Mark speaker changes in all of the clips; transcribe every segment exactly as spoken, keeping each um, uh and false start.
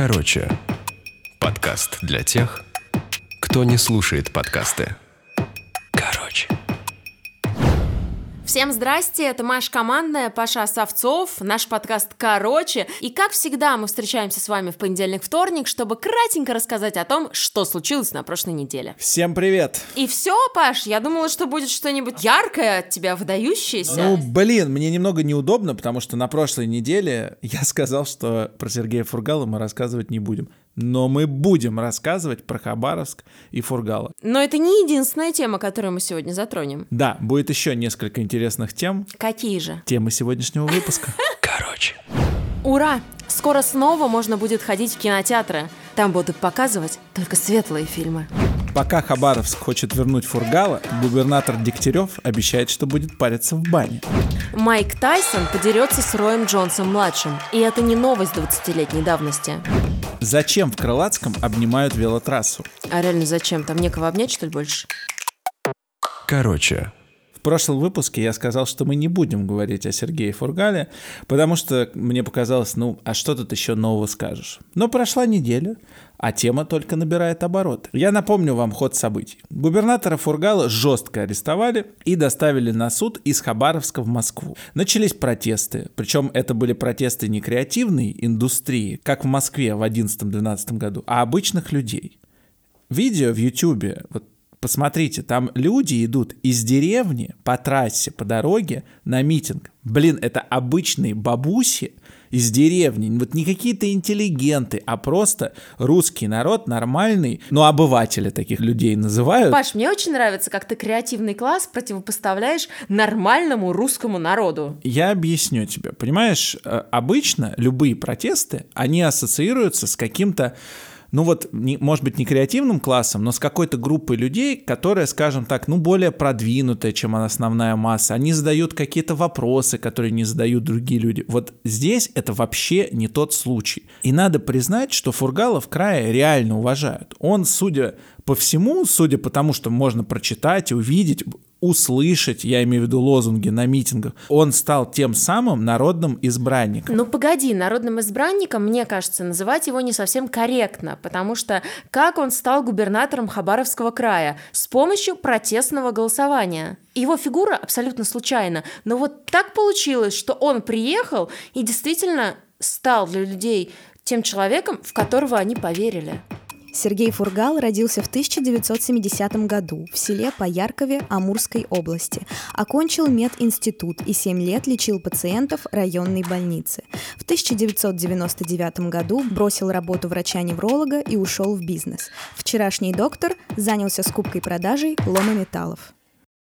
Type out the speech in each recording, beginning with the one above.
Speaker 1: Короче, подкаст для тех, кто не слушает подкасты. Короче.
Speaker 2: Всем здрасте, это Маша Командная, Паша Савцов, наш подкаст «Короче». И как всегда мы встречаемся с вами в понедельник-вторник, чтобы кратенько рассказать о том, что случилось на прошлой неделе.
Speaker 3: Всем привет!
Speaker 2: И все, Паш, я думала, что будет что-нибудь яркое от тебя, выдающееся.
Speaker 3: Ну, блин, мне немного неудобно, потому что на прошлой неделе я сказал, что про Сергея Фургала мы рассказывать не будем. Но мы будем рассказывать про Хабаровск и Фургала.
Speaker 2: Но это не единственная тема, которую мы сегодня затронем.
Speaker 3: Да, будет еще несколько интересных тем.
Speaker 2: Какие же?
Speaker 3: Темы сегодняшнего выпуска.
Speaker 1: Короче.
Speaker 2: Ура! Скоро снова можно будет ходить в кинотеатры. Там будут показывать только светлые фильмы.
Speaker 3: Пока Хабаровск хочет вернуть Фургала, губернатор Дегтярев обещает, что будет париться в бане.
Speaker 2: Майк Тайсон подерется с Роем Джонсом-младшим. И это не новость двадцатилетней давности.
Speaker 3: Зачем в Крылатском обнимают велотрассу?
Speaker 2: А реально зачем? Там некого обнять, что ли, больше?
Speaker 1: Короче.
Speaker 3: В прошлом выпуске я сказал, что мы не будем говорить о Сергее Фургале, потому что мне показалось, ну, а что тут еще нового скажешь? Но прошла неделя, а тема только набирает обороты. Я напомню вам ход событий. Губернатора Фургала жестко арестовали и доставили на суд из Хабаровска в Москву. Начались протесты, причем это были протесты не креативной индустрии, как в Москве в одиннадцатом-двенадцатом году, а обычных людей. Видео в Ютубе, вот посмотрите, там люди идут из деревни по трассе, по дороге на митинг. Блин, это обычные бабуси из деревни, вот не какие-то интеллигенты, а просто русский народ нормальный, ну, обыватели таких людей называют.
Speaker 2: Паш, мне очень нравится, как ты креативный класс противопоставляешь нормальному русскому народу.
Speaker 3: Я объясню тебе, понимаешь, обычно любые протесты, они ассоциируются с каким-то, ну вот, не, может быть, не креативным классом, но с какой-то группой людей, которая, скажем так, ну, более продвинутая, чем основная масса. Они задают какие-то вопросы, которые не задают другие люди. Вот здесь это вообще не тот случай. И надо признать, что Фургала в крае реально уважают. Он, судя по всему, судя по тому, что можно прочитать, увидеть, услышать, я имею в виду лозунги на митингах, он стал тем самым народным избранником.
Speaker 2: Ну погоди, народным избранником, мне кажется, называть его не совсем корректно, потому что как он стал губернатором Хабаровского края? С помощью протестного голосования. Его фигура абсолютно случайна, но вот так получилось, что он приехал и действительно стал для людей тем человеком, в которого они поверили.
Speaker 4: Сергей Фургал родился в тысяча девятьсот семидесятом году в селе Пояркове Амурской области. Окончил мединститут и семь лет лечил пациентов районной больницы. В тысяча девятьсот девяносто девятом году бросил работу врача-невролога и ушел в бизнес. Вчерашний доктор занялся скупкой-продажей ломометаллов.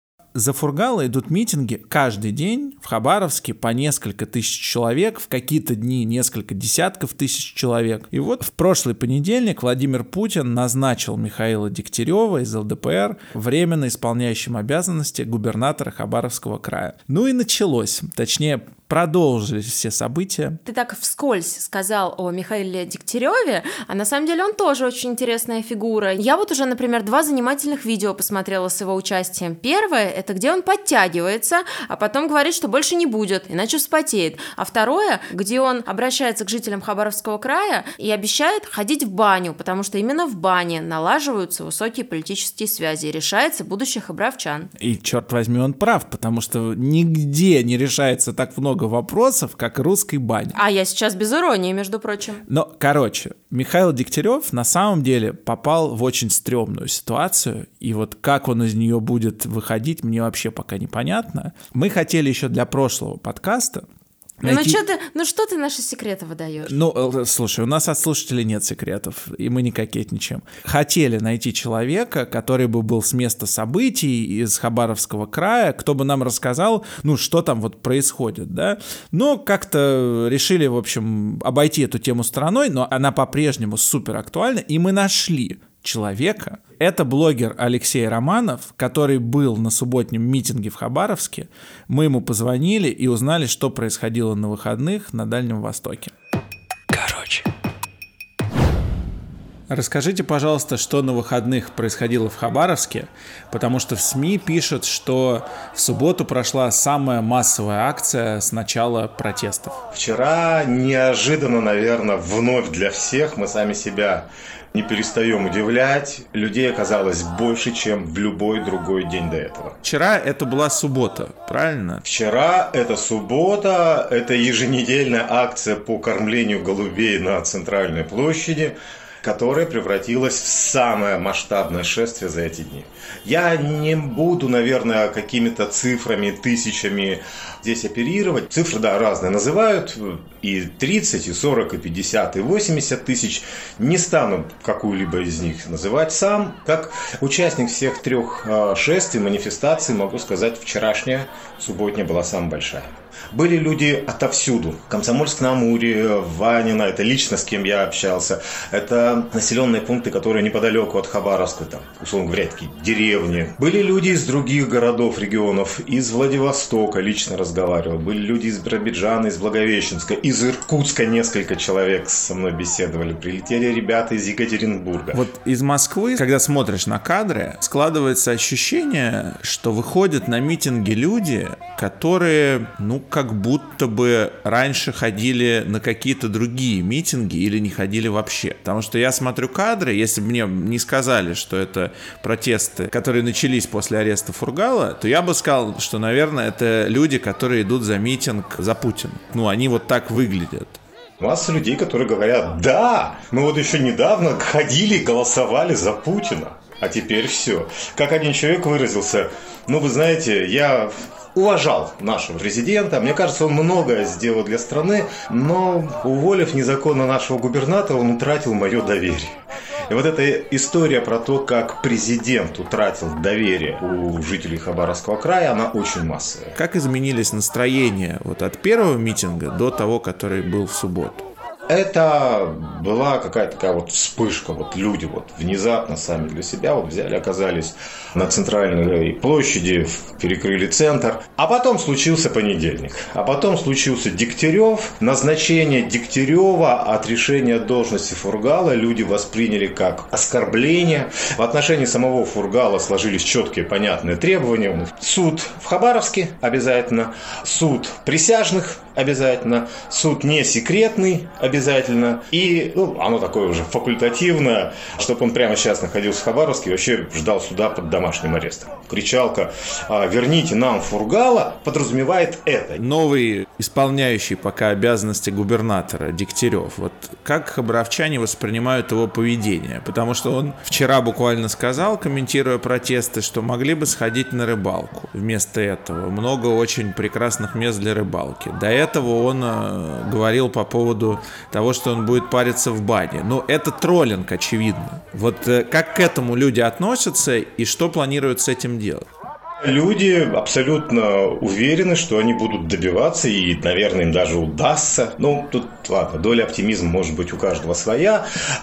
Speaker 3: За Фургала идут митинги каждый день в Хабаровске по несколько тысяч человек, в какие-то дни несколько десятков тысяч человек. И вот в прошлый понедельник Владимир Путин назначил Михаила Дегтярева из эл дэ пэ эр временно исполняющим обязанности губернатора Хабаровского края. Ну и началось, точнее, продолжились все события.
Speaker 2: Ты так вскользь сказал о Михаиле Дегтяреве, а на самом деле он тоже очень интересная фигура. Я вот уже, например, два занимательных видео посмотрела с его участием. Первое — это где он подтягивается, а потом говорит, что больше не будет, иначе вспотеет. А второе, где он обращается к жителям Хабаровского края и обещает ходить в баню, потому что именно в бане налаживаются высокие политические связи и решается будущее хабаровчан.
Speaker 3: И, черт возьми, он прав, потому что нигде не решается так много вопросов, как русской бани.
Speaker 2: А я сейчас без иронии, между прочим.
Speaker 3: Но, короче, Михаил Дегтярев на самом деле попал в очень стрёмную ситуацию, и вот как он из нее будет выходить, мне вообще пока непонятно. Мы хотели еще для прошлого подкаста найти...
Speaker 2: Ну что ты, ну что ты наши секреты выдаешь?
Speaker 3: Ну, слушай, у нас от слушателей нет секретов, и мы не кокетничаем. Хотели найти человека, который бы был с места событий из Хабаровского края, кто бы нам рассказал, ну, что там вот происходит, да. Но как-то решили, в общем, обойти эту тему стороной, но она по-прежнему супер актуальна, и мы нашли человека. Это блогер Алексей Романов, который был на субботнем митинге в Хабаровске. Мы ему позвонили и узнали, что происходило на выходных на Дальнем Востоке.
Speaker 1: Короче.
Speaker 3: Расскажите, пожалуйста, что на выходных происходило в Хабаровске, потому что в СМИ пишут, что в субботу прошла самая массовая акция с начала протестов.
Speaker 5: Вчера неожиданно, наверное, вновь для всех, мы сами себя не перестаем удивлять, людей оказалось больше, чем в любой другой день до этого.
Speaker 3: Вчера это была суббота, правильно?
Speaker 5: Вчера это суббота, это еженедельная акция по кормлению голубей на Центральной площади, которая превратилась в самое масштабное шествие за эти дни. Я не буду, наверное, какими-то цифрами, тысячами здесь оперировать. Цифры, да, разные называют. И тридцать, и сорок, и пятьдесят, и восемьдесят тысяч. Не стану какую-либо из них называть сам. Как участник всех трех шествий, манифестаций, могу сказать, вчерашняя субботняя была самая большая. Были люди отовсюду. Комсомольск-на-Амуре, Ванино, это лично с кем я общался. Это населенные пункты, которые неподалеку от Хабаровска, там, условно говоря, такие деревни. Были люди из других городов, регионов, из Владивостока лично разговаривал. Были люди из Биробиджана, из Благовещенска, из Иркутска несколько человек со мной беседовали. Прилетели ребята из Екатеринбурга.
Speaker 3: Вот из Москвы, когда смотришь на кадры, складывается ощущение, что выходят на митинги люди, которые, ну, как будто бы раньше ходили на какие-то другие митинги или не ходили вообще. Потому что я смотрю кадры, если бы мне не сказали, что это протесты, которые начались после ареста Фургала, то я бы сказал, что, наверное, это люди, которые идут за митинг за Путина. Ну, они вот так выглядят.
Speaker 5: Масса людей, которые говорят: да, мы вот еще недавно ходили, голосовали за Путина, а теперь все. Как один человек выразился: ну, вы знаете, я уважал нашего президента. Мне кажется, он многое сделал для страны, но, уволив незаконно нашего губернатора, он утратил мое доверие. И вот эта история про то, как президент утратил доверие у жителей Хабаровского края, она очень массовая.
Speaker 3: Как изменились настроения вот от первого митинга до того, который был в субботу?
Speaker 5: Это была какая-то такая вот вспышка. Вот люди вот внезапно сами для себя вот взяли, оказались на Центральной площади, перекрыли центр. А потом случился понедельник. А потом случился Дегтярев. Назначение Дегтярева от решения должности Фургала люди восприняли как оскорбление. В отношении самого Фургала сложились четкие, понятные требования. Суд в Хабаровске обязательно. Суд присяжных обязательно. Суд не секретный обязательно. Обязательно. И ну, оно такое уже факультативное, чтобы он прямо сейчас находился в Хабаровске и вообще ждал суда под домашним арестом. Кричалка «Верните нам Фургала» подразумевает это.
Speaker 3: Новый исполняющий пока обязанности губернатора Дегтярев. Вот как хабаровчане воспринимают его поведение? Потому что он вчера буквально сказал, комментируя протесты, что могли бы сходить на рыбалку. Вместо этого много очень прекрасных мест для рыбалки. До этого он э, говорил по поводу того, что он будет париться в бане. Ну, это троллинг, очевидно. Вот э, как к этому люди относятся и что планируют с этим делать?
Speaker 5: Люди абсолютно уверены, что они будут добиваться, и, наверное, им даже удастся. Ну, тут, ладно, доля оптимизма может быть у каждого своя,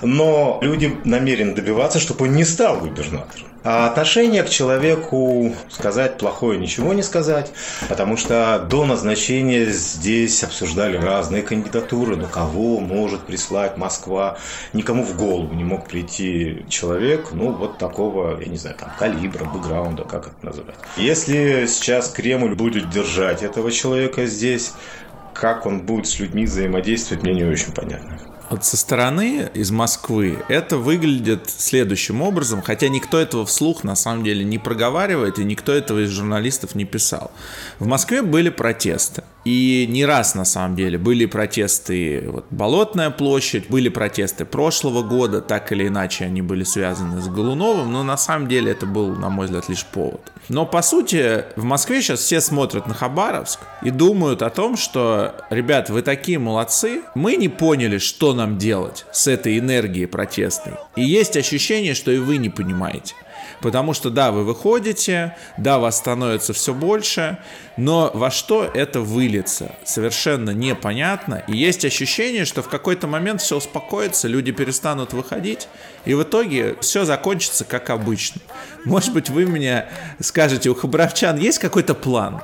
Speaker 5: но люди намерены добиваться, чтобы он не стал губернатором. А отношение к человеку, сказать плохое, ничего не сказать, потому что до назначения здесь обсуждали разные кандидатуры, но кого может прислать Москва, никому в голову не мог прийти человек, ну, вот такого, я не знаю, там, калибра, бэкграунда, как это называть. Если сейчас Кремль будет держать этого человека здесь, как он будет с людьми взаимодействовать, мне не очень понятно.
Speaker 3: Вот со стороны из Москвы это выглядит следующим образом, хотя никто этого вслух на самом деле не проговаривает, и никто этого из журналистов не писал. В Москве были протесты. И не раз, на самом деле, были протесты, вот, Болотная площадь, были протесты прошлого года, так или иначе они были связаны с Голуновым, но на самом деле это был, на мой взгляд, лишь повод. Но, по сути, в Москве сейчас все смотрят на Хабаровск и думают о том, что, ребят, вы такие молодцы, мы не поняли, что нам делать с этой энергией протестной. И есть ощущение, что и вы не понимаете. Потому что, да, вы выходите, да, вас становится все больше, но во что это выльется, совершенно непонятно. И есть ощущение, что в какой-то момент все успокоится, люди перестанут выходить, и в итоге все закончится как обычно. Может быть, вы мне скажете, у хабаровчан есть какой-то план?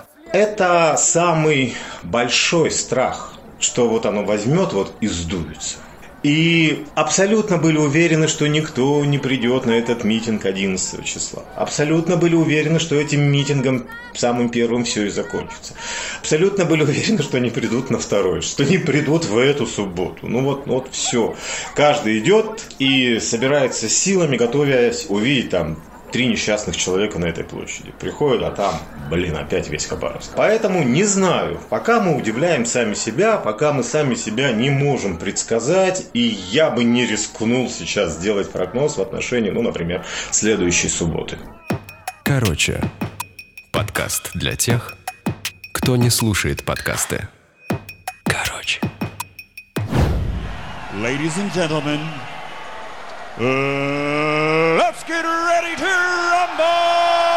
Speaker 5: Это самый большой страх, что вот оно возьмет вот и сдуется. И абсолютно были уверены, что никто не придет на этот митинг одиннадцатого числа. Абсолютно были уверены, что этим митингом самым первым все и закончится. Абсолютно были уверены, что они придут на второй, что они придут в эту субботу. Ну вот, вот все. Каждый идет и собирается с силами, готовясь увидеть там три несчастных человека на этой площади. Приходят, а там, блин, опять весь Хабаровск. Поэтому не знаю. Пока мы удивляем сами себя, пока мы сами себя не можем предсказать, и я бы не рискнул сейчас сделать прогноз в отношении, ну, например, следующей субботы.
Speaker 1: Короче, подкаст для тех, кто не слушает подкасты. Короче.
Speaker 6: Ladies and gentlemen, uh, let's get ready to rumble!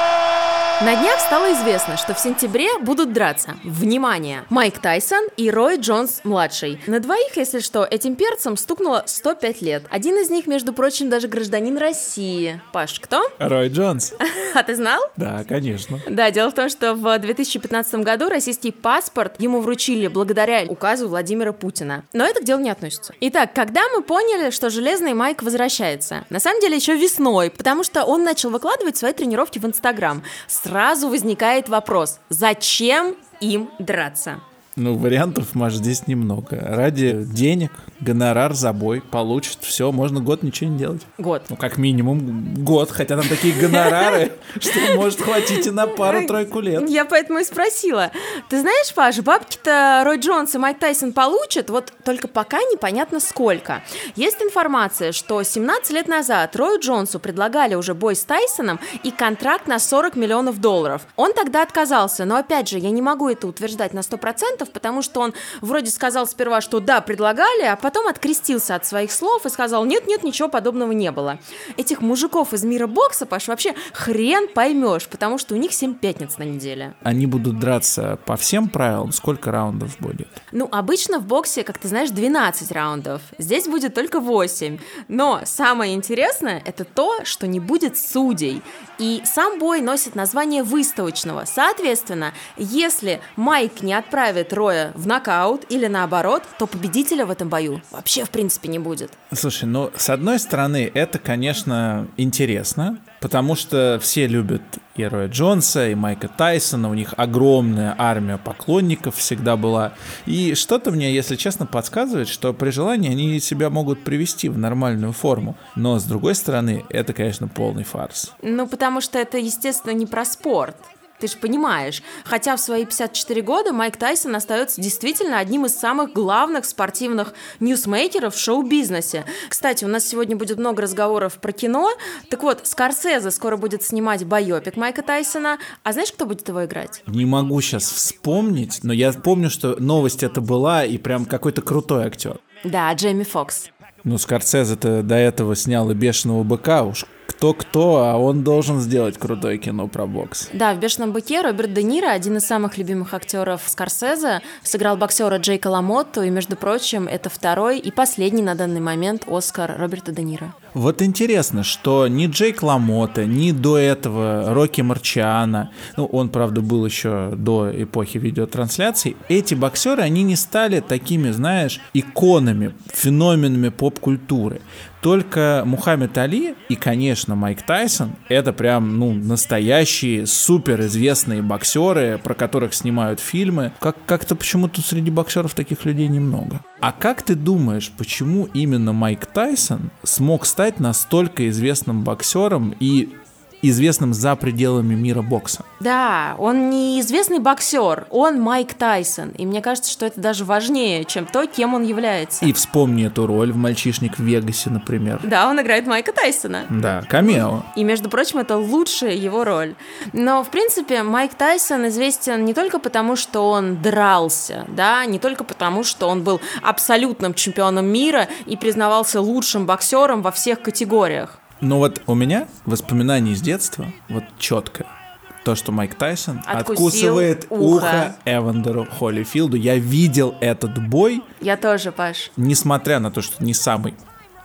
Speaker 2: На днях стало известно, что в сентябре будут драться, внимание, Майк Тайсон и Рой Джонс-младший. На двоих, если что, этим перцам стукнуло сто пять лет. Один из них, между прочим, даже гражданин России. Паш, кто?
Speaker 3: Рой Джонс.
Speaker 2: А ты знал?
Speaker 3: Да, конечно.
Speaker 2: Да, дело в том, что в две тысячи пятнадцатом году российский паспорт ему вручили благодаря указу Владимира Путина. Но это к делу не относится. Итак, когда мы поняли, что Железный Майк возвращается? На самом деле еще весной, потому что он начал выкладывать свои тренировки в Инстаграм. Сразу возникает вопрос, зачем им драться?
Speaker 3: Ну, вариантов, Маш, здесь немного. Ради денег, гонорар за бой получит, все, можно год ничего не делать.
Speaker 2: Год.
Speaker 3: Ну, как минимум год, хотя там такие гонорары, что может хватить и на пару-тройку лет.
Speaker 2: Я поэтому и спросила. Ты знаешь, Паш, бабки-то Рой Джонс и Майк Тайсон получат, вот только пока непонятно сколько. Есть информация, что семнадцать лет назад Рою Джонсу предлагали уже бой с Тайсоном и контракт на сорок миллионов долларов. Он тогда отказался, но опять же, я не могу это утверждать на сто процентов, потому что он вроде сказал сперва, что да, предлагали, а потом открестился от своих слов и сказал, нет-нет, ничего подобного не было. Этих мужиков из мира бокса, Паш, вообще хрен поймешь, потому что у них семь пятниц на неделе.
Speaker 3: Они будут драться по всем правилам? Сколько раундов будет?
Speaker 2: Ну, обычно в боксе, как ты знаешь, двенадцать раундов. Здесь будет только восемь. Но самое интересное, это то, что не будет судей. И сам бой носит название выставочного. Соответственно, если Майк не отправит Роя в нокаут или наоборот, то победителя в этом бою вообще в принципе не будет.
Speaker 3: Слушай, ну, с одной стороны, это, конечно, интересно, потому что все любят и Роя Джонса, и Майка Тайсона, у них огромная армия поклонников всегда была. И что-то мне, если честно, подсказывает, что при желании они себя могут привести в нормальную форму. Но, с другой стороны, это, конечно, полный фарс.
Speaker 2: Ну, потому что это, естественно, не про спорт. Ты же понимаешь, хотя в свои пятьдесят четыре года Майк Тайсон остается действительно одним из самых главных спортивных ньюсмейкеров в шоу-бизнесе. Кстати, у нас сегодня будет много разговоров про кино. Так вот, Скорсезе скоро будет снимать байопик Майка Тайсона. А знаешь, кто будет его играть?
Speaker 3: Не могу сейчас вспомнить, но я помню, что новость это была, и прям какой-то крутой актер.
Speaker 2: Да, Джейми Фокс.
Speaker 3: Ну, Скорсезе-то до этого снял и «Бешеного быка», уж кто-кто, а он должен сделать крутое кино про бокс.
Speaker 2: Да, в «Бешеном быке» Роберт Де Ниро, один из самых любимых актеров Скорсезе, сыграл боксера Джейка Ламотту, и, между прочим, это второй и последний на данный момент Оскар Роберта Де Ниро.
Speaker 3: Вот интересно, что ни Джейк Ламотта, ни до этого Рокки Марчиано, ну, он, правда, был еще до эпохи видеотрансляций, эти боксеры, они не стали такими, знаешь, иконами, феноменами поп-культуры. Только Мухаммед Али и, конечно, Майк Тайсон — это прям, ну, настоящие суперизвестные боксеры, про которых снимают фильмы. Как- как-то почему-то среди боксеров таких людей немного. А как ты думаешь, почему именно Майк Тайсон смог стать настолько известным боксером и известным за пределами мира бокса?
Speaker 2: Да, он не известный боксер, он Майк Тайсон. И мне кажется, что это даже важнее, чем то, кем он является.
Speaker 3: И вспомни эту роль в «Мальчишник в Вегасе», например.
Speaker 2: Да, он играет Майка Тайсона.
Speaker 3: Да, камео.
Speaker 2: И, между прочим, это лучшая его роль. Но, в принципе, Майк Тайсон известен не только потому, что он дрался, да, не только потому, что он был абсолютным чемпионом мира и признавался лучшим боксером во всех категориях.
Speaker 3: Но вот у меня воспоминания из детства, вот четко, то, что Майк Тайсон
Speaker 2: Откусил
Speaker 3: откусывает
Speaker 2: ухо.
Speaker 3: ухо Эвандеру Холлифилду. Я видел этот бой,
Speaker 2: Я тоже, Паш.
Speaker 3: несмотря на то, что не самый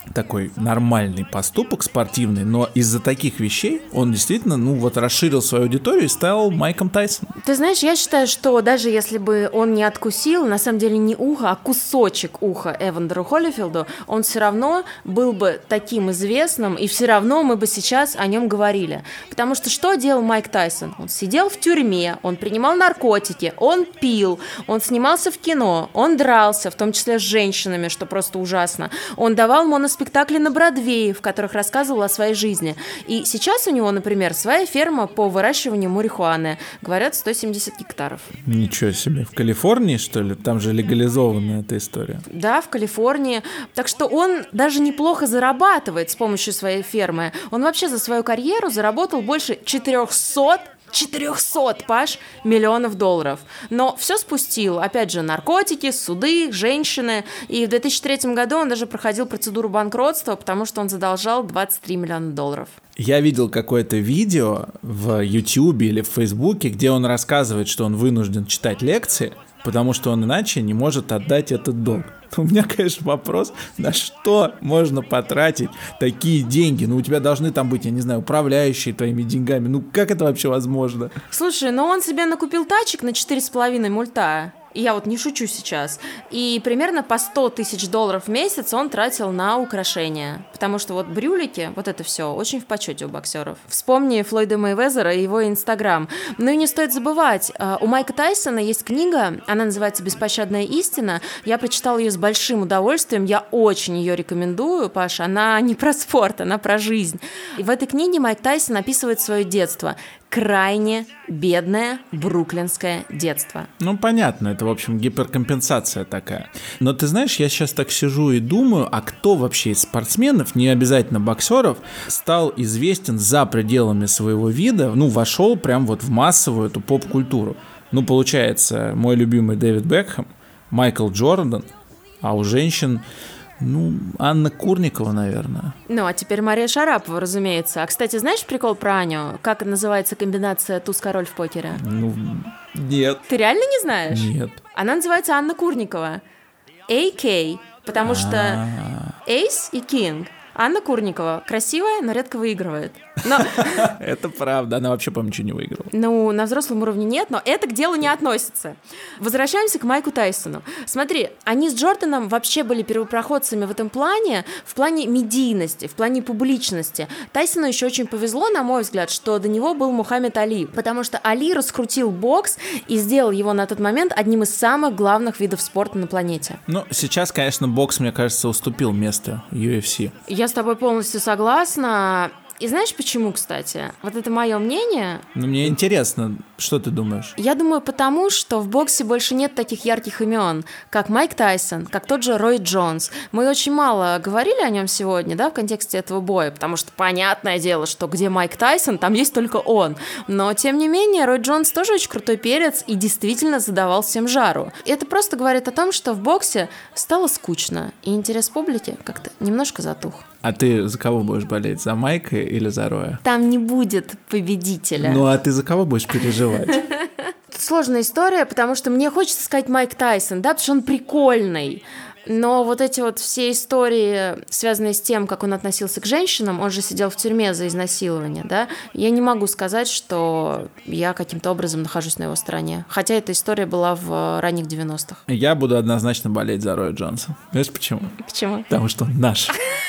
Speaker 3: такой нормальный поступок спортивный, но из-за таких вещей он действительно, ну вот, расширил свою аудиторию и стал Майком Тайсоном.
Speaker 2: Ты знаешь, я считаю, что даже если бы он не откусил, на самом деле не ухо, а кусочек уха Эвандеру Холлифилду, он все равно был бы таким известным, и все равно мы бы сейчас о нем говорили. Потому что что делал Майк Тайсон? Он сидел в тюрьме, он принимал наркотики, он пил, он снимался в кино, он дрался, в том числе с женщинами, что просто ужасно. Он давал моноспектакли на Бродвее, в которых рассказывал о своей жизни. И сейчас у него, например, своя ферма по выращиванию марихуаны. Говорят, сто семьдесят гектаров.
Speaker 3: Ничего себе. В Калифорнии, что ли? Там же легализована эта история.
Speaker 2: Да, в Калифорнии. Так что он даже неплохо зарабатывает с помощью своей фермы. Он вообще за свою карьеру заработал больше четырехсот четыреста, Паш, миллионов долларов. Но все спустил. Опять же, наркотики, суды, женщины. И в две тысячи третьем году он даже проходил процедуру банкротства, потому что он задолжал двадцать три миллиона долларов.
Speaker 3: Я видел какое-то видео в Ютьюбе или в Фейсбуке, где он рассказывает, что он вынужден читать лекции, потому что он иначе не может отдать этот долг. У меня, конечно, вопрос, на что можно потратить такие деньги? Ну, у тебя должны там быть, я не знаю, управляющие твоими деньгами. Ну, как это вообще возможно?
Speaker 2: Слушай, ну он себе накупил тачек на четыре с половиной мульта. И я вот не шучу сейчас. И примерно по сто тысяч долларов в месяц он тратил на украшения. Потому что вот брюлики, вот это все очень в почете у боксеров. Вспомни Флойда Мейвезера и его Инстаграм. Ну и не стоит забывать, у Майка Тайсона есть книга, она называется «Беспощадная истина». Я прочитала ее с большим удовольствием, я очень ее рекомендую, Паша. Она не про спорт, она про жизнь. И в этой книге Майк Тайсон описывает свое детство. Крайне бедное бруклинское детство.
Speaker 3: Ну, понятно, это, в общем, гиперкомпенсация такая. Но ты знаешь, я сейчас так сижу и думаю, а кто вообще из спортсменов, не обязательно боксеров, стал известен за пределами своего вида, ну, вошел прям вот в массовую эту поп-культуру. Ну, получается, мой любимый Дэвид Бекхэм, Майкл Джордан, а у женщин... Ну, Анна Курникова, наверное.
Speaker 2: Ну, а теперь Мария Шарапова, разумеется. А, кстати, знаешь прикол про Аню? Как называется комбинация туз-король в покере?
Speaker 3: Ну, нет.
Speaker 2: Ты реально не знаешь?
Speaker 3: Нет.
Speaker 2: Она называется Анна Курникова. эй кей, потому что Эйс и Кинг. Анна Курникова красивая, но редко выигрывает. Но...
Speaker 3: Это правда, она вообще, по-моему, ничего не выиграла.
Speaker 2: Ну, на взрослом уровне нет, но это к делу не относится. Возвращаемся к Майку Тайсону. Смотри, они с Джорданом вообще были первопроходцами в этом плане, в плане медийности, в плане публичности. Тайсону еще очень повезло, на мой взгляд, что до него был Мухаммед Али, потому что Али раскрутил бокс и сделал его на тот момент одним из самых главных видов спорта на планете.
Speaker 3: Ну, сейчас, конечно, бокс, мне кажется, уступил место ю эф си.
Speaker 2: Я с тобой полностью согласна. И знаешь почему, кстати? Вот это мое мнение.
Speaker 3: Ну, мне интересно, что ты думаешь?
Speaker 2: Я думаю, потому что в боксе больше нет таких ярких имен, как Майк Тайсон, как тот же Рой Джонс. Мы очень мало говорили о нем сегодня, да, в контексте этого боя, потому что понятное дело, что где Майк Тайсон, там есть только он. Но, тем не менее, Рой Джонс тоже очень крутой перец и действительно задавал всем жару. И это просто говорит о том, что в боксе стало скучно, и интерес публики как-то немножко затух.
Speaker 3: А ты за кого будешь болеть? За Майка или за Роя?
Speaker 2: Там не будет победителя.
Speaker 3: Ну, а ты за кого будешь переживать?
Speaker 2: Сложная история, потому что мне хочется сказать Майк Тайсон, да, потому что он прикольный. Но вот эти вот все истории, связанные с тем, как он относился к женщинам, он же сидел в тюрьме за изнасилование, да, я не могу сказать, что я каким-то образом нахожусь на его стороне. Хотя эта история была в ранних девяностых.
Speaker 3: Я буду однозначно болеть за Роя Джонса. Знаешь почему?
Speaker 2: Почему?
Speaker 3: Потому что он наш.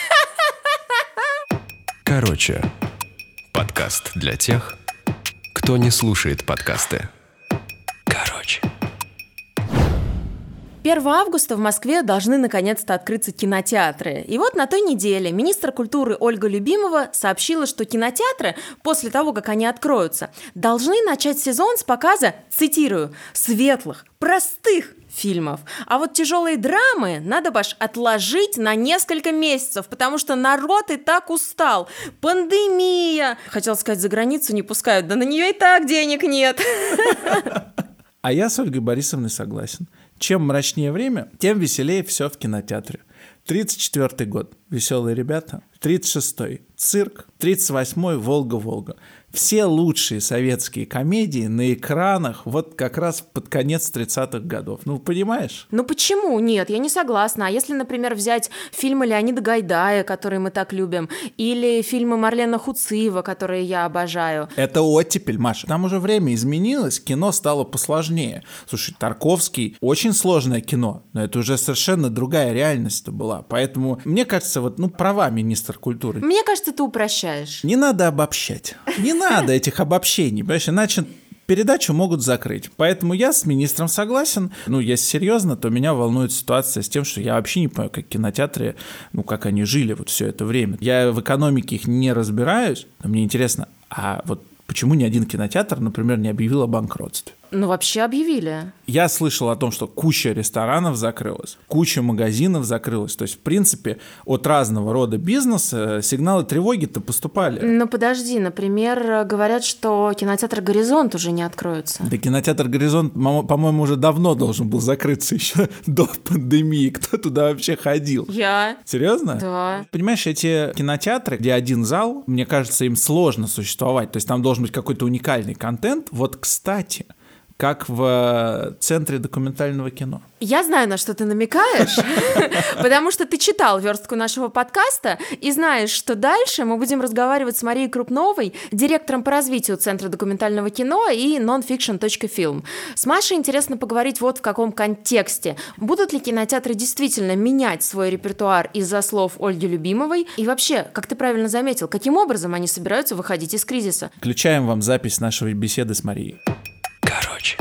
Speaker 1: Короче, подкаст для тех, кто не слушает подкасты. Короче.
Speaker 2: первого августа в Москве должны наконец-то открыться кинотеатры. И вот на той неделе министр культуры Ольга Любимова сообщила, что кинотеатры, после того, как они откроются, должны начать сезон с показа, цитирую, «светлых, простых фильмов. А вот тяжелые драмы надо, Паш, отложить на несколько месяцев, потому что народ и так устал. Пандемия!» Хотела сказать, за границу не пускают, да на нее и так денег нет.
Speaker 3: А я с Ольгой Борисовной согласен. Чем мрачнее время, тем веселее все в кинотеатре. тридцать четвёртый год. Веселые ребята. тридцать шестой. цирк, тридцать восьмой Волга-Волга. Все лучшие советские комедии на экранах вот как раз под конец тридцатых годов. Ну, понимаешь?
Speaker 2: Ну почему? Нет, я не согласна. А если, например, взять фильмы Леонида Гайдая, которые мы так любим, или фильмы Марлена Хуциева, которые я обожаю?
Speaker 3: Это оттепель, Маша. Там уже время изменилось, кино стало посложнее. Слушай, Тарковский — очень сложное кино, но это уже совершенно другая реальность была. Поэтому, мне кажется, вот, ну, права министр культуры.
Speaker 2: Мне кажется, ты упрощаешь.
Speaker 3: Не надо обобщать. Не надо этих обобщений, понимаешь, иначе передачу могут закрыть. Поэтому я с министром согласен. Ну, если серьезно, то меня волнует ситуация с тем, что я вообще не понимаю, как кинотеатры, ну, как они жили вот все это время. Я в экономике их не разбираюсь, но мне интересно, а вот почему ни один кинотеатр, например, не объявил о банкротстве?
Speaker 2: Ну, вообще объявили.
Speaker 3: Я слышал о том, что куча ресторанов закрылась, куча магазинов закрылась. То есть, в принципе, от разного рода бизнеса сигналы тревоги-то поступали.
Speaker 2: Ну, подожди, например, говорят, что кинотеатр «Горизонт» уже не откроется.
Speaker 3: Да кинотеатр «Горизонт», по-моему, уже давно должен был закрыться, еще до пандемии. Кто туда вообще ходил?
Speaker 2: Я.
Speaker 3: Серьезно?
Speaker 2: Да.
Speaker 3: Понимаешь, эти кинотеатры, где один зал, мне кажется, им сложно существовать. То есть там должен быть какой-то уникальный контент. Вот, кстати, как в Центре документального кино.
Speaker 2: Я знаю, на что ты намекаешь, потому что ты читал верстку нашего подкаста и знаешь, что дальше мы будем разговаривать с Марией Крупновой, директором по развитию Центра документального кино и nonfiction точка film. С Машей интересно поговорить вот в каком контексте. Будут ли кинотеатры действительно менять свой репертуар из-за слов Ольги Любимовой? И вообще, как ты правильно заметил, каким образом они собираются выходить из кризиса?
Speaker 3: Включаем вам запись нашей беседы с Марией.
Speaker 1: Короче.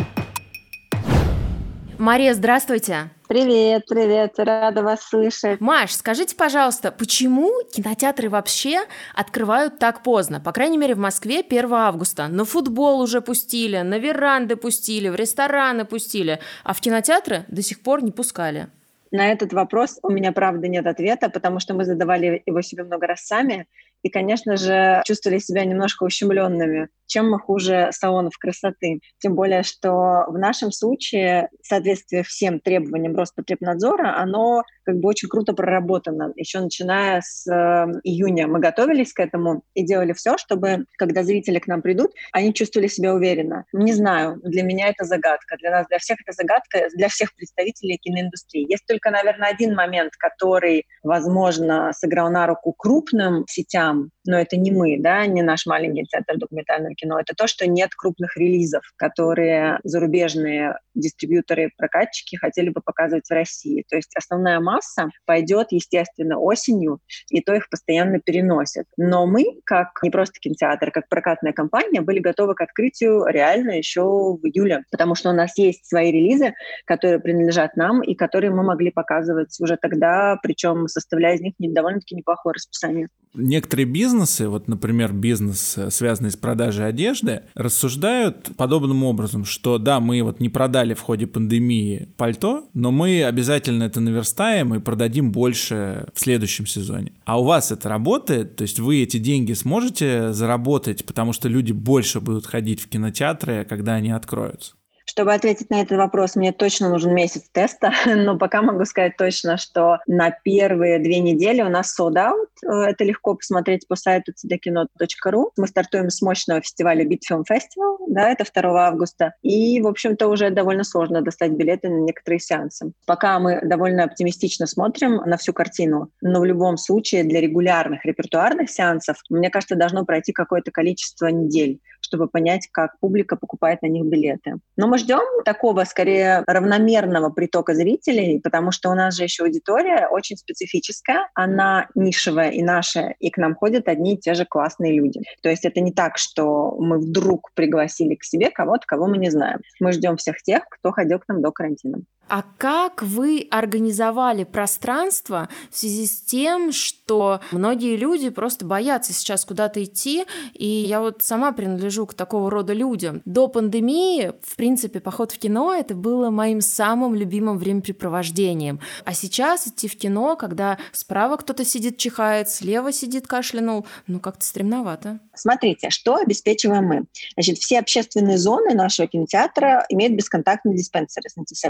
Speaker 2: Мария, здравствуйте.
Speaker 7: Привет, привет, рада вас слышать.
Speaker 2: Маш, скажите, пожалуйста, почему кинотеатры вообще открывают так поздно? По крайней мере, в Москве первого августа. На футбол уже пустили, на веранды пустили, в рестораны пустили, а в кинотеатры до сих пор не пускали.
Speaker 7: На этот вопрос у меня, правда, нет ответа, потому что мы задавали его себе много раз сами, и, конечно же, чувствовали себя немножко ущемленными. Чем мы хуже салонов красоты? Тем более, что в нашем случае соответствие всем требованиям Роспотребнадзора, оно как бы очень круто проработано. Еще начиная с э, июня мы готовились к этому и делали все, чтобы, когда зрители к нам придут, они чувствовали себя уверенно. Не знаю, для меня это загадка, для нас, для всех это загадка, для всех представителей киноиндустрии. Есть только, наверное, один момент, который, возможно, сыграл на руку крупным сетям, но это не мы, да, не наш маленький центр документального кино. Это то, что нет крупных релизов, которые зарубежные дистрибьюторы и прокатчики хотели бы показывать в России. То есть основная масса пойдет, естественно, осенью, и то их постоянно переносят. Но мы, как не просто кинотеатр, как прокатная компания, были готовы к открытию реально еще в июле, потому что у нас есть свои релизы, которые принадлежат нам и которые мы могли показывать уже тогда, причем составляя из них довольно-таки неплохое расписание.
Speaker 3: Некоторые бизнесы, вот, например, бизнес, связанный с продажей одежды, рассуждают подобным образом, что да, мы вот не продали в ходе пандемии пальто, но мы обязательно это наверстаем и продадим больше в следующем сезоне. А у вас это работает? То есть вы эти деньги сможете заработать, потому что люди больше будут ходить в кинотеатры, когда они откроются?
Speaker 7: Чтобы ответить на этот вопрос, мне точно нужен месяц теста, но пока могу сказать точно, что на первые две недели у нас sold out. Это легко посмотреть по сайту си ди кино точка ру. Мы стартуем с мощного фестиваля Beat Film Festival, да, это второго августа. И, в общем-то, уже довольно сложно достать билеты на некоторые сеансы. Пока мы довольно оптимистично смотрим на всю картину, но в любом случае для регулярных репертуарных сеансов, мне кажется, должно пройти какое-то количество недель, чтобы понять, как публика покупает на них билеты. Но мы ждем такого, скорее, равномерного притока зрителей, потому что у нас же еще аудитория очень специфическая, она нишевая и наша, и к нам ходят одни и те же классные люди. То есть это не так, что мы вдруг пригласили к себе кого-то, кого мы не знаем. Мы ждем всех тех, кто ходил к нам до карантина.
Speaker 2: А как вы организовали пространство в связи с тем, что многие люди просто боятся сейчас куда-то идти, и я вот сама принадлежу к такого рода людям. До пандемии, в принципе, поход в кино — это было моим самым любимым времяпрепровождением. А сейчас идти в кино, когда справа кто-то сидит, чихает, слева сидит, кашлянул, ну как-то стремновато.
Speaker 7: Смотрите, что обеспечиваем мы? Значит, все общественные зоны нашего кинотеатра имеют бесконтактные диспенсеры с антисептиком.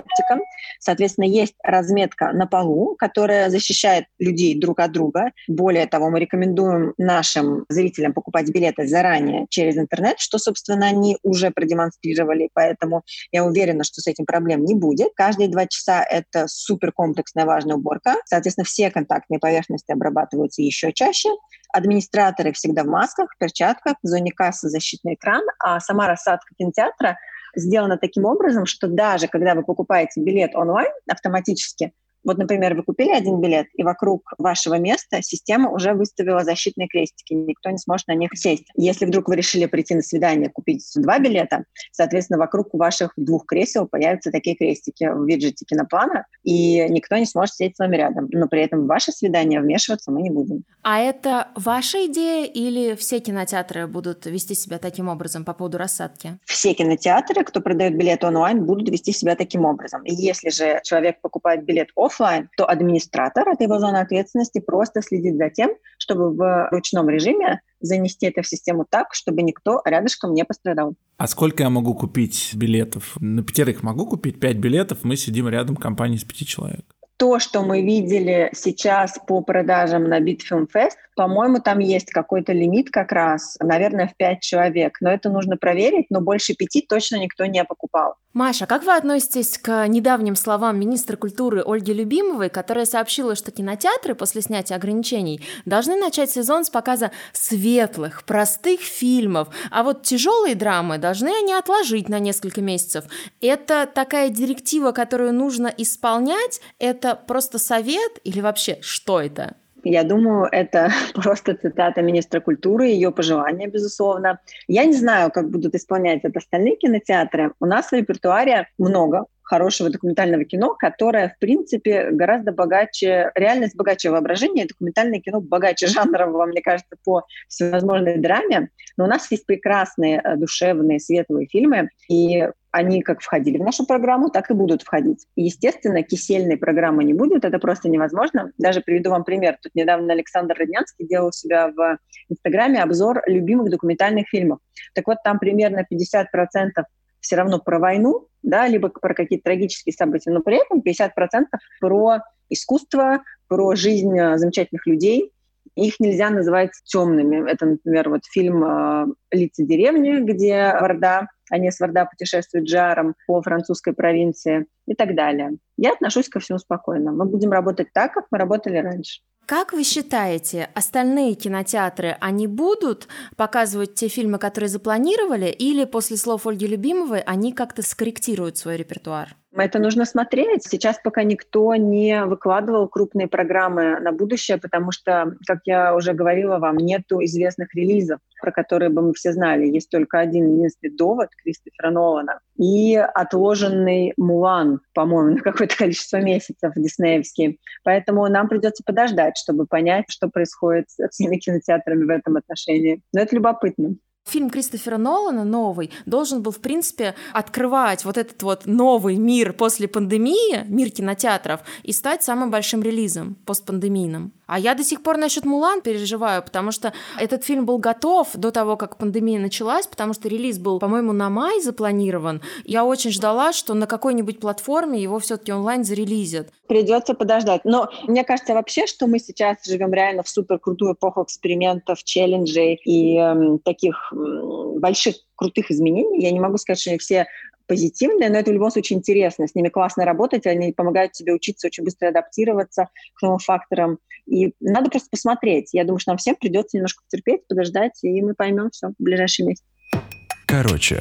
Speaker 7: Соответственно, есть разметка на полу, которая защищает людей друг от друга. Более того, мы рекомендуем нашим зрителям покупать билеты заранее через интернет, что, собственно, они уже продемонстрировали, поэтому я уверена, что с этим проблем не будет. Каждые два часа это суперкомплексная важная уборка. Соответственно, все контактные поверхности обрабатываются еще чаще. Администраторы всегда в масках, перчатках, в зоне кассы защитный экран, а сама рассадка кинотеатра сделана таким образом, что даже когда вы покупаете билет онлайн автоматически, вот, например, вы купили один билет, и вокруг вашего места система уже выставила защитные крестики, никто не сможет на них сесть. Если вдруг вы решили прийти на свидание, купить два билета, соответственно, вокруг ваших двух кресел появятся такие крестики в виджете киноплана, и никто не сможет сесть с вами рядом. Но при этом в ваше свидание вмешиваться мы не будем.
Speaker 2: А это ваша идея или все кинотеатры будут вести себя таким образом по поводу рассадки?
Speaker 7: Все кинотеатры, кто продает билеты онлайн, будут вести себя таким образом. И если же человек покупает билет оффлайн, то администратор, это его зона ответственности, просто следит за тем, чтобы в ручном режиме занести это в систему так, чтобы никто рядышком не пострадал.
Speaker 3: А сколько я могу купить билетов? На пятерых могу купить пять билетов, мы сидим рядом в компании из пяти человек.
Speaker 7: То, что мы видели сейчас по продажам на Битфильмфест, по-моему, там есть какой-то лимит как раз, наверное, в пять человек. Но это нужно проверить, но больше пяти точно никто не покупал.
Speaker 2: Маша, как вы относитесь к недавним словам министра культуры Ольги Любимовой, которая сообщила, что кинотеатры после снятия ограничений должны начать сезон с показа светлых, простых фильмов, а вот тяжелые драмы должны они отложить на несколько месяцев? Это такая директива, которую нужно исполнять? Это просто совет или вообще что это?
Speaker 7: Я думаю, это просто цитата министра культуры, ее пожелания, безусловно. Я не знаю, как будут исполнять это остальные кинотеатры. У нас в репертуаре много хорошего документального кино, которое, в принципе, гораздо богаче, реальность богаче воображения, документальное кино богаче жанрового, мне кажется, по всевозможной драме. Но у нас есть прекрасные, душевные, светлые фильмы, и они как входили в нашу программу, так и будут входить. И, естественно, кисельной программы не будет, это просто невозможно. Даже приведу вам пример. Тут недавно Александр Роднянский делал у себя в Инстаграме обзор любимых документальных фильмов. Так вот, там примерно пятьдесят процентов все равно про войну, да, либо про какие-то трагические события, но при этом пятьдесят процентов про искусство, про жизнь замечательных людей. Их нельзя называть темными. Это, например, вот фильм «Лица деревни», где Варда, Анес Варда путешествует джаром по французской провинции и так далее. Я отношусь ко всему спокойно. Мы будем работать так, как мы работали раньше.
Speaker 2: Как вы считаете, остальные кинотеатры, они будут показывать те фильмы, которые запланировали, или после слов Ольги Любимовой они как-то скорректируют свой репертуар?
Speaker 7: Это нужно смотреть. Сейчас пока никто не выкладывал крупные программы на будущее, потому что, как я уже говорила вам, нету известных релизов, про которые бы мы все знали. Есть только один единственный «Довод» Кристофера Нолана и отложенный «Мулан», по-моему, на какое-то количество месяцев диснеевский. Поэтому нам придется подождать, чтобы понять, что происходит с всеми кинотеатрами в этом отношении. Но это любопытно.
Speaker 2: Фильм Кристофера Нолана, новый, должен был, в принципе, открывать вот этот вот новый мир после пандемии, мир кинотеатров, и стать самым большим релизом постпандемийным. А я до сих пор насчет «Мулан» переживаю, потому что этот фильм был готов до того, как пандемия началась, потому что релиз был, по-моему, на май запланирован. Я очень ждала, что на какой-нибудь платформе его все-таки онлайн зарелизят.
Speaker 7: Придется подождать. Но мне кажется вообще, что мы сейчас живем реально в суперкрутую эпоху экспериментов, челленджей и эм, таких эм, больших крутых изменений. Я не могу сказать, что они все позитивные, но это в любом случае интересно. С ними классно работать, они помогают тебе учиться очень быстро адаптироваться к новым факторам. И надо просто посмотреть. Я думаю, что нам всем придется немножко потерпеть, подождать, и мы поймем все в ближайшие месяцы.
Speaker 1: Короче,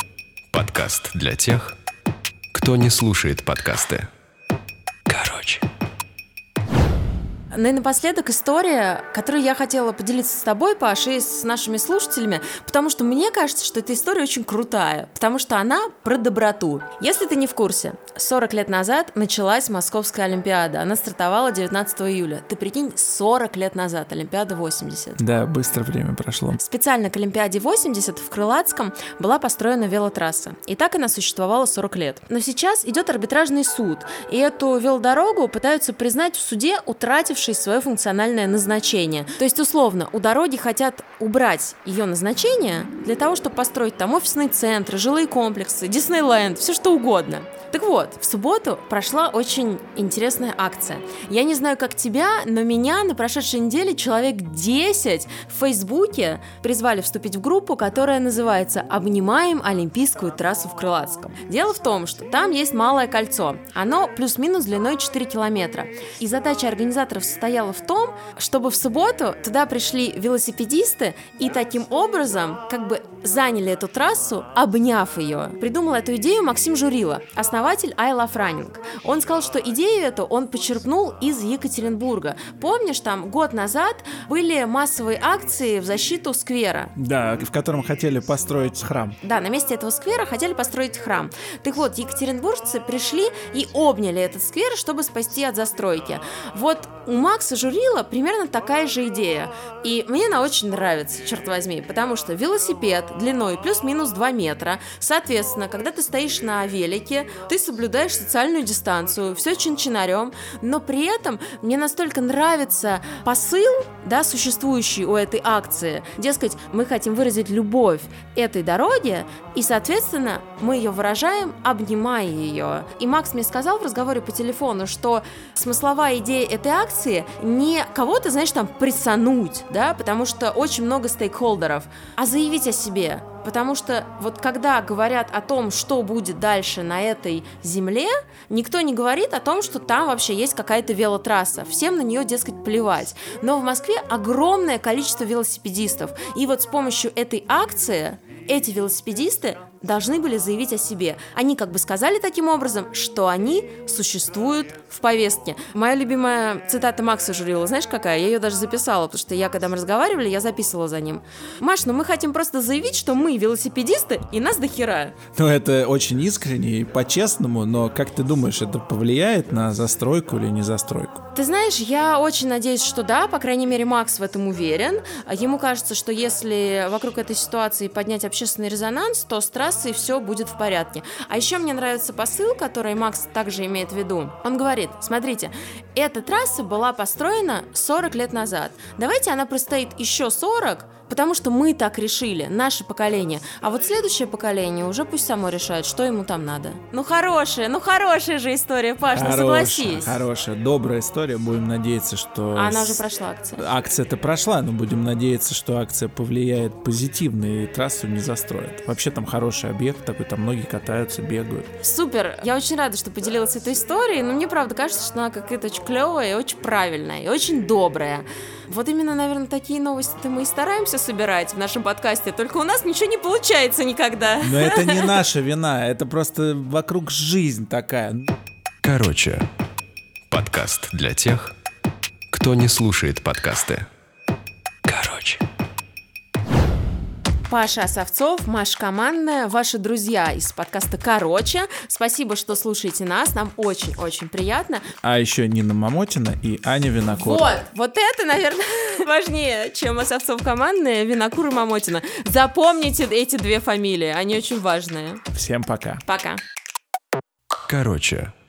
Speaker 1: подкаст для тех, кто не слушает подкасты. Короче.
Speaker 2: Ну и напоследок история, которую я хотела поделиться с тобой, Паш, и с нашими слушателями, потому что мне кажется, что эта история очень крутая, потому что она про доброту. Если ты не в курсе, сорок лет назад началась Московская Олимпиада. Она стартовала девятнадцатого июля. Ты прикинь, сорок лет назад, Олимпиада восемьдесят.
Speaker 3: Да, быстро время прошло.
Speaker 2: Специально к Олимпиаде восемьдесят в Крылатском была построена велотрасса. И так она существовала сорок лет. Но сейчас идет арбитражный суд, и эту велодорогу пытаются признать в суде утратившей свое функциональное назначение. То есть, условно, у дороги хотят убрать ее назначение для того, чтобы построить там офисные центры, жилые комплексы, Диснейленд, все что угодно. Так вот, в субботу прошла очень интересная акция. Я не знаю, как тебя, но меня на прошедшей неделе человек десять в Фейсбуке призвали вступить в группу, которая называется «Обнимаем Олимпийскую трассу в Крылатском». Дело в том, что там есть малое кольцо. Оно плюс-минус длиной четыре километра. И задача организаторов состояла в том, чтобы в субботу туда пришли велосипедисты и таким образом как бы заняли эту трассу, обняв ее. Придумал эту идею Максим Журило, основатель I Love Running. Он сказал, что идею эту он почерпнул из Екатеринбурга. Помнишь, там год назад были массовые акции в защиту сквера?
Speaker 3: Да, в котором хотели построить храм.
Speaker 2: Да, на месте этого сквера хотели построить храм. Так вот, екатеринбуржцы пришли и обняли этот сквер, чтобы спасти от застройки. Вот у Макса Журило примерно такая же идея. И мне она очень нравится, черт возьми, потому что велосипед длиной плюс-минус два метра. Соответственно, когда ты стоишь на велике, ты соблюдаешь социальную дистанцию, все чин-чинарем, но при этом мне настолько нравится посыл, да, существующий у этой акции. Дескать, мы хотим выразить любовь этой дороге, и, соответственно, мы ее выражаем, обнимая ее. И Макс мне сказал в разговоре по телефону, что смысловая идея этой акции не кого-то, знаешь, там прессануть, да, потому что очень много стейкхолдеров, а заявить о себе. Потому что вот когда говорят о том, что будет дальше на этой земле, никто не говорит о том, что там вообще есть какая-то велотрасса. Всем на нее, дескать, плевать. Но в Москве огромное количество велосипедистов. И вот с помощью этой акции эти велосипедисты должны были заявить о себе. Они как бы сказали таким образом, что они существуют в повестке. Моя любимая цитата Макса Журило, знаешь какая? Я ее даже записала, потому что я, когда мы разговаривали, я записывала за ним. Маш, ну мы хотим просто заявить, что мы велосипедисты, и нас дохера.
Speaker 3: Ну, это очень искренне и по-честному, но как ты думаешь, это повлияет на застройку или не застройку?
Speaker 2: Ты знаешь, я очень надеюсь, что да, по крайней мере, Макс в этом уверен. Ему кажется, что если вокруг этой ситуации поднять общественный резонанс, то с трассой все будет в порядке. А еще мне нравится посыл, который Макс также имеет в виду. Он говорит, смотрите, эта трасса была построена сорок лет назад. Давайте она простоит еще сорок, потому что мы так решили, наше поколение. А вот следующее поколение уже пусть само решает, что ему там надо. Ну хорошая, ну хорошая же история, Паш, ну согласись.
Speaker 3: Хорошая, добрая история. Будем надеяться, что...
Speaker 2: А она уже прошла, акция.
Speaker 3: Акция-то прошла, но будем надеяться, что акция повлияет позитивно и трассу не застроит. Вообще там хороший объект такой, там многие катаются, бегают.
Speaker 2: Супер, я очень рада, что поделилась этой историей, но мне правда кажется, что она какая-то очень клевая и очень правильная, и очень добрая. Вот именно, наверное, такие новости мы и стараемся собирать в нашем подкасте, только у нас ничего не получается никогда.
Speaker 3: Но это не наша вина, это просто вокруг жизнь такая.
Speaker 1: Короче, подкаст для тех, кто не слушает подкасты. Короче.
Speaker 2: Паша Осовцов, Маша Командная, ваши друзья из подкаста «Короче». Спасибо, что слушаете нас, нам очень-очень приятно.
Speaker 3: А еще Нина Мамотина и Аня Винокур.
Speaker 2: Вот, вот это, наверное, важнее, чем Осовцов Командная, Винокур и Мамотина. Запомните эти две фамилии, они очень важные.
Speaker 3: Всем пока.
Speaker 2: Пока.
Speaker 1: Короче.